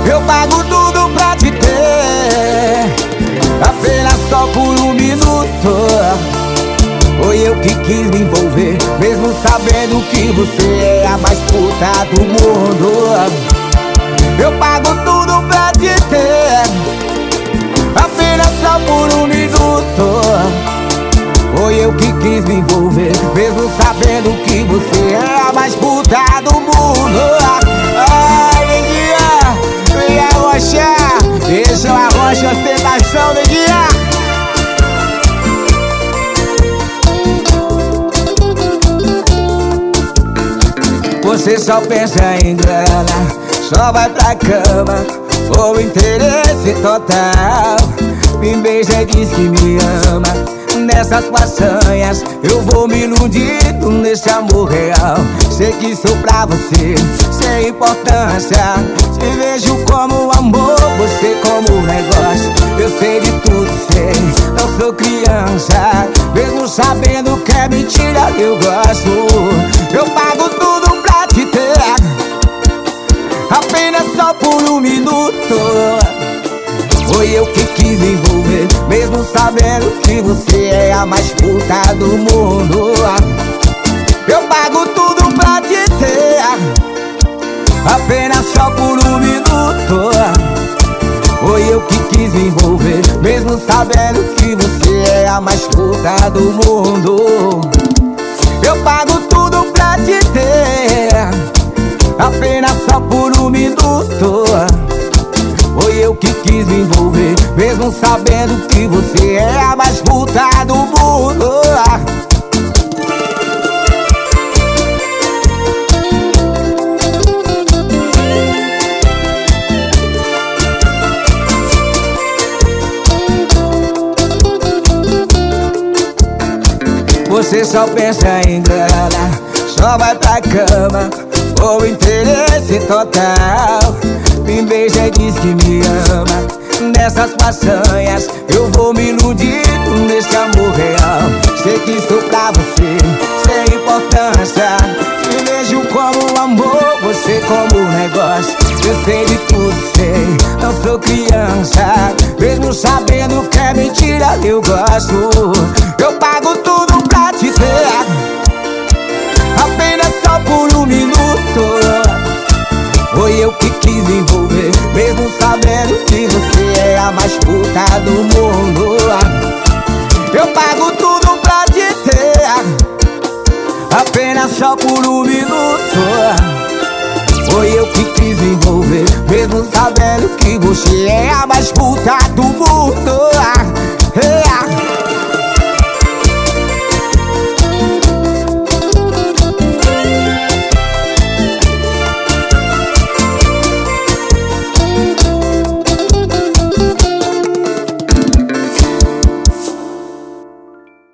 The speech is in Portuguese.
Eu pago tudo pra te ter, apenas só por um minuto. Foi eu que quis me envolver, mesmo sabendo que você é a mais puta do mundo. Eu pago tudo pra te ter, apenas só por um minuto. Foi eu que quis me envolver, mesmo sabendo que você é a mais puta do mundo. Ai, neguinha, vem arrochar, deixa eu arrochar ostentação, neguinha. Você só pensa em grana, só vai pra cama, ou interesse total. Me beija e diz que me ama. Nessas façanhas eu vou me iludindo nesse amor real. Sei que sou pra você, sem importância. Te vejo como amor, você como negócio. Eu sei de tudo, sei, não sou criança. Mesmo sabendo que é mentira, eu gosto. Eu pago tudo pra te ter, apenas só por um minuto. Foi eu que quis me envolver, mesmo sabendo que você é a mais puta do mundo. Eu pago tudo pra te ter, apenas só por um minuto. Foi eu que quis me envolver, mesmo sabendo que você é a mais puta do mundo. Eu pago tudo pra te ter, apenas só por um minuto. Foi eu que quis me envolver, mesmo sabendo que você é a mais puta do mundo. Você só pensa em grana, só vai pra cama, ou interesse total. Me beija e diz que me ama. Nessas façanhas eu vou me iludindo nesse amor real. Sei que sou pra você, sem importância. Te vejo como amor, você como negócio. Eu sei de tudo, sei, não sou criança. Mesmo sabendo que é mentira, eu gosto. Eu pago tudo pra te ter, apenas só por um minuto. Foi eu que quis me envolver, mesmo sabendo que você é a mais puta do mundo. Eu pago tudo pra te ter, apenas só por um minuto. Foi eu que quis me envolver, mesmo sabendo que você é a mais puta do mundo.